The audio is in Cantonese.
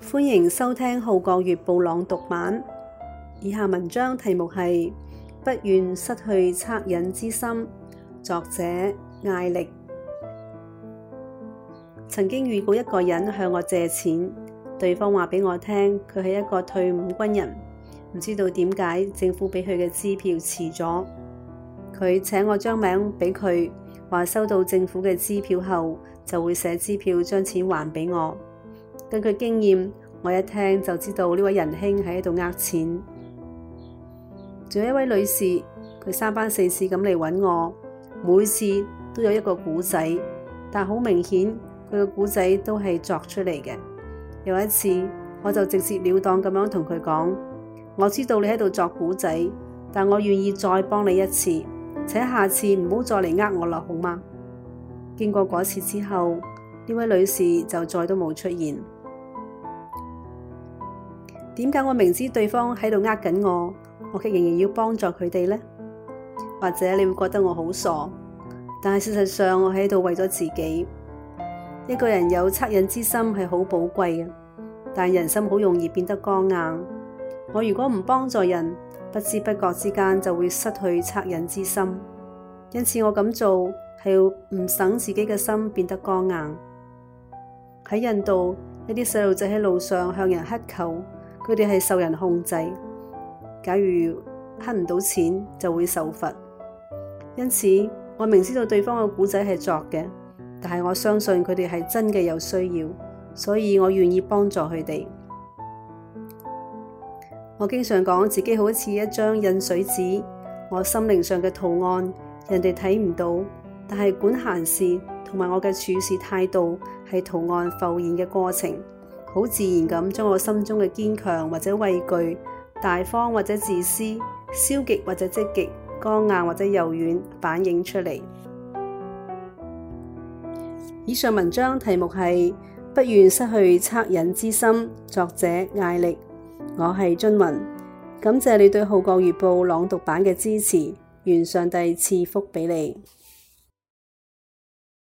歡迎收聽《號角月報》朗讀版。以下文章題目係不願失去惻隱之心，作者艾力。曾經遇過一個人向我借錢，對方話俾我聽佢係一個退伍軍人，唔知道點解政府俾佢嘅支票遲咗。佢請我將名俾佢，話收到政府嘅支票後就會寫支票將錢還俾我。根據經驗，我一聽就知道呢位仁兄喺度呃錢。仲有一位女士，佢三番四次咁嚟揾我，每次都有一個故仔，但好明顯佢嘅故仔都係作出嚟嘅。有一次，我就直截了當咁樣同佢講：我知道你喺度作故仔，但我願意再幫你一次，請下次唔好再嚟呃我啦，好嗎？經過嗰次之後，呢位女士就再都冇出現。點解我明知對方喺度呃緊我，我卻仍然要幫助佢哋呢？或者你會覺得我好傻，但係事實上我喺度為咗自己。一個人有惻隱之心係好寶貴嘅，但人心好容易變得剛硬。我如果唔幫助人，不知不覺之間就會失去惻隱之心。因此我咁做係要唔等自己嘅心變得剛硬。喺印度，一啲細路仔喺路上向人乞求，佢哋係受人控制。假如乞唔到錢，就會受罰。因此，我明知道對方嘅故仔係作嘅，但係我相信佢哋係真嘅有需要，所以我願意幫助佢哋。我經常講自己好似一張印水紙，我心靈上嘅圖案人哋睇唔到，但係管閒事同埋我嘅處事態度係圖案浮現嘅過程，好自然咁將我心中嘅堅強或者畏懼、大方或者自私、消極或者積極、剛硬或者柔軟反映出嚟。以上文章題目係不願失去惻隱之心，作者艾力。我係津雲，感謝你對《號角月報》朗讀版嘅支持，願上帝賜福俾你。